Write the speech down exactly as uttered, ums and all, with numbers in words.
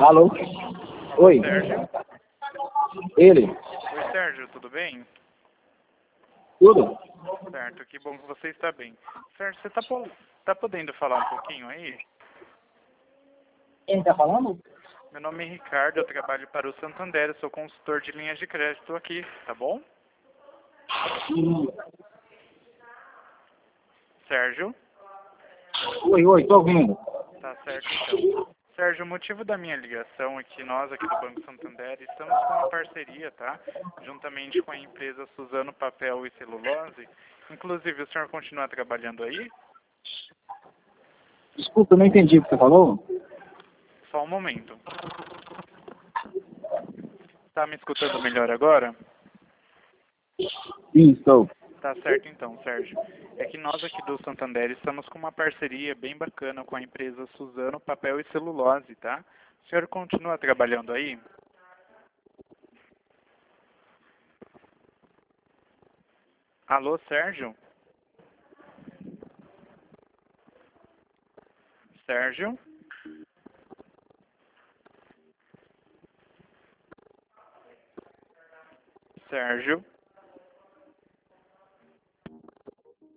Alô? Oi. Sérgio? Ele? Oi, Sérgio, tudo bem? Tudo? Certo, que bom que você está bem. Sérgio, você está po tá podendo falar um pouquinho aí? Quem está falando? Meu nome é Ricardo, eu trabalho para o Santander, eu sou consultor de linhas de crédito aqui, tá bom? Hum. Sérgio? Oi, oi, tô ouvindo. Tá certo, então. Sérgio, o motivo da minha ligação é que nós aqui do Banco Santander estamos com uma parceria, tá? Juntamente com a empresa Suzano Papel e Celulose. Inclusive, o senhor continua trabalhando aí? Desculpa, eu não entendi o que você falou. Só um momento. Tá me escutando melhor agora? Sim, estou. Tá certo então, Sérgio. É que nós aqui do Santander estamos com uma parceria bem bacana com a empresa Suzano Papel e Celulose, tá? O senhor continua trabalhando aí? Alô, Sérgio? Sérgio? Sérgio?